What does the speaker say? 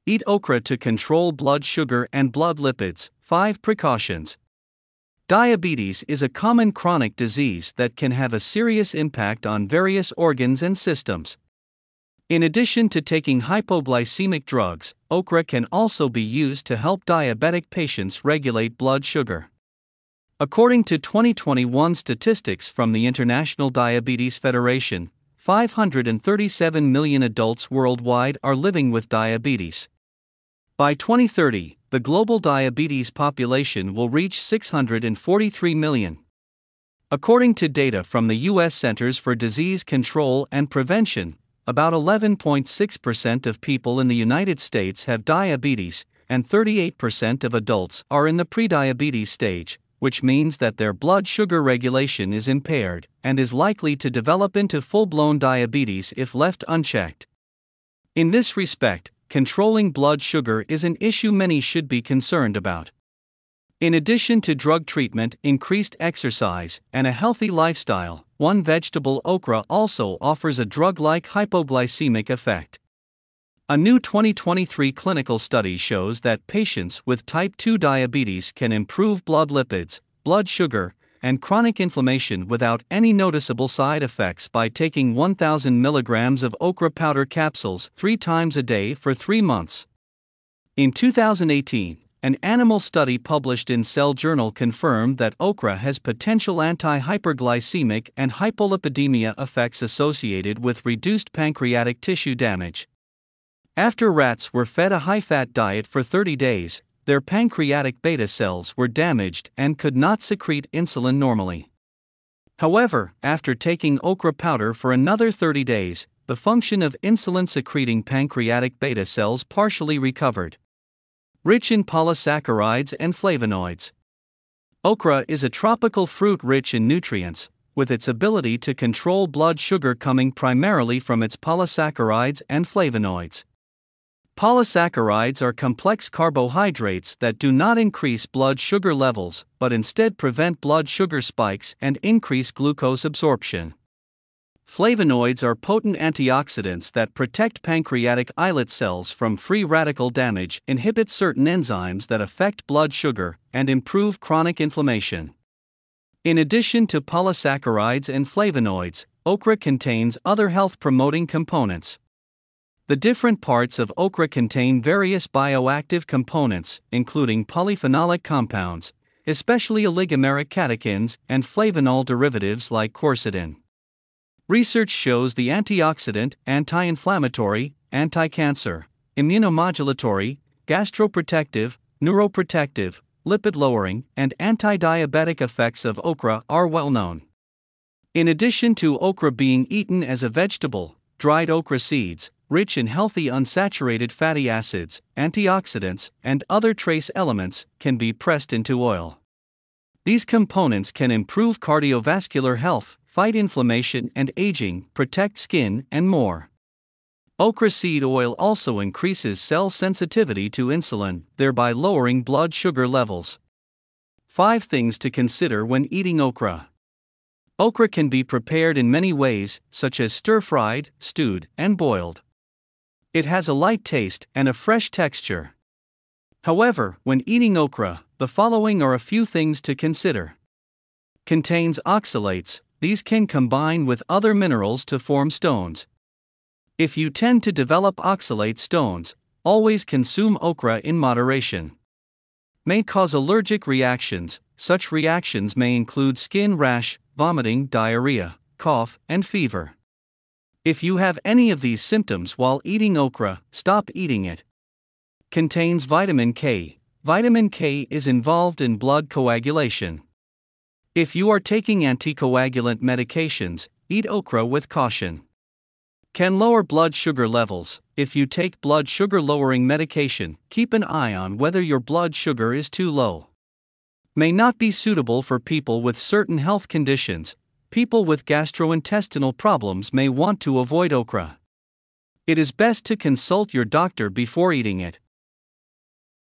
Eat okra to control blood sugar and blood lipids. 5 precautions. Diabetes is a common chronic disease that can have a serious impact on various organs and systems. In addition to taking hypoglycemic drugs, okra can also be used to help diabetic patients regulate blood sugar. According to 2021 statistics from the International Diabetes Federation, 537 million adults worldwide are living with diabetes. By 2030, the global diabetes population will reach 643 million. According to data from the U.S. Centers for Disease Control and Prevention, about 11.6% of people in the United States have diabetes, and 38% of adults are in the prediabetes stage, which means that their blood sugar regulation is impaired and is likely to develop into full-blown diabetes if left unchecked. In this respect, controlling blood sugar is an issue many should be concerned about. In addition to drug treatment, increased exercise, and a healthy lifestyle, one vegetable okra also offers a drug-like hypoglycemic effect. A new 2023 clinical study shows that patients with type 2 diabetes can improve blood lipids, blood sugar, and chronic inflammation without any noticeable side effects by taking 1,000 milligrams of okra powder capsules 3 times a day for 3 months. In 2018, an animal study published in Cell Journal confirmed that okra has potential anti-hyperglycemic and hypolipidemia effects associated with reduced pancreatic tissue damage. After rats were fed a high-fat diet for 30 days, their pancreatic beta cells were damaged and could not secrete insulin normally. However, after taking okra powder for another 30 days, the function of insulin-secreting pancreatic beta cells partially recovered. Rich in polysaccharides and flavonoids. Okra is a tropical fruit rich in nutrients, with its ability to control blood sugar coming primarily from its polysaccharides and flavonoids. Polysaccharides are complex carbohydrates that do not increase blood sugar levels but instead prevent blood sugar spikes and increase glucose absorption. Flavonoids are potent antioxidants that protect pancreatic islet cells from free radical damage, inhibit certain enzymes that affect blood sugar, and improve chronic inflammation. In addition to polysaccharides and flavonoids, okra contains other health-promoting components. The different parts of okra contain various bioactive components, including polyphenolic compounds, especially oligomeric catechins, and flavonol derivatives like quercetin. Research shows the antioxidant, anti-inflammatory, anti-cancer, immunomodulatory, gastroprotective, neuroprotective, lipid-lowering, and anti-diabetic effects of okra are well known. In addition to okra being eaten as a vegetable, dried okra seeds, rich in healthy unsaturated fatty acids, antioxidants, and other trace elements, can be pressed into oil. These components can improve cardiovascular health, fight inflammation and aging, protect skin, and more. Okra seed oil also increases cell sensitivity to insulin, thereby lowering blood sugar levels. 5 things to consider when eating okra. Okra can be prepared in many ways, such as stir-fried, stewed, and boiled. It has a light taste and a fresh texture. However, when eating okra, the following are a few things to consider. Contains oxalates. These can combine with other minerals to form stones. If you tend to develop oxalate stones, always consume okra in moderation. May cause allergic reactions. Such reactions may include skin rash, vomiting, diarrhea, cough, and fever. If you have any of these symptoms while eating okra, stop eating it. Contains vitamin K. Vitamin K is involved in blood coagulation. If you are taking anticoagulant medications, eat okra with caution. Can lower blood sugar levels. If you take blood sugar lowering medication, keep an eye on whether your blood sugar is too low. May not be suitable for people with certain health conditions. People with gastrointestinal problems may want to avoid okra. It is best to consult your doctor before eating it.